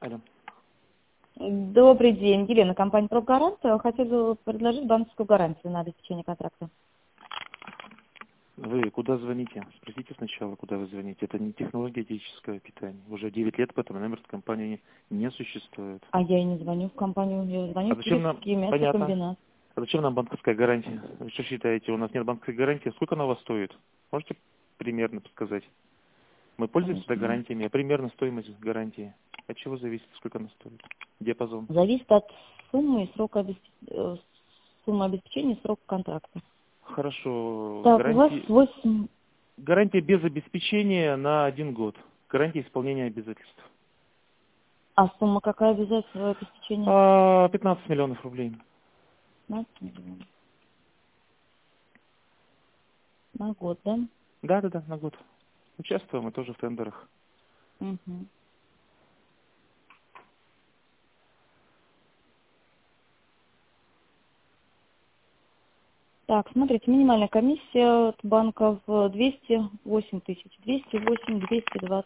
Алло. Добрый день, Елена, компания «Прогарант». Хотела предложить банковскую гарантию на обеспечение контракта. Вы куда звоните? Спросите сначала, куда вы звоните. Это не технологическое питание. Уже 9 лет по этому номер компании не существует. А я и не звоню в компанию, я звоню А в зачем нам... Кировский Понятно. мясокомбинат. А зачем нам банковская гарантия? Вы что считаете, у нас нет банковской гарантии? Сколько она у вас стоит? Можете примерно подсказать? Мы пользуемся всегда гарантиями, а примерно стоимость гарантии. От чего зависит, сколько она стоит? Диапазон. Зависит от суммы и срока суммы обеспечения и срока контракта. Хорошо. Так, у вас 8... Гарантия без обеспечения на 1 год. Гарантия исполнения обязательств. А сумма какая обязательства обеспечения? 15 миллионов рублей. 15 миллионов. На год, да? Да, на год. Участвуем мы тоже в тендерах. Угу. Так, смотрите, минимальная комиссия от банков 208 тысяч. 208, 220.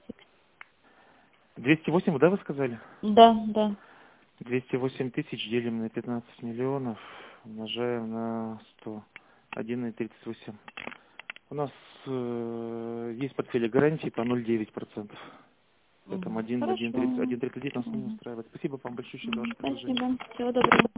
208, да, вы сказали? Да, да. 208 тысяч делим на 15 миллионов, умножаем на 100. 1,38. У нас есть портфели гарантии по 0,9%. Поэтому Хорошо. 1,39 нас не Мгм. устраивает. Спасибо вам большое за ваше предложение. Спасибо. Всего доброго.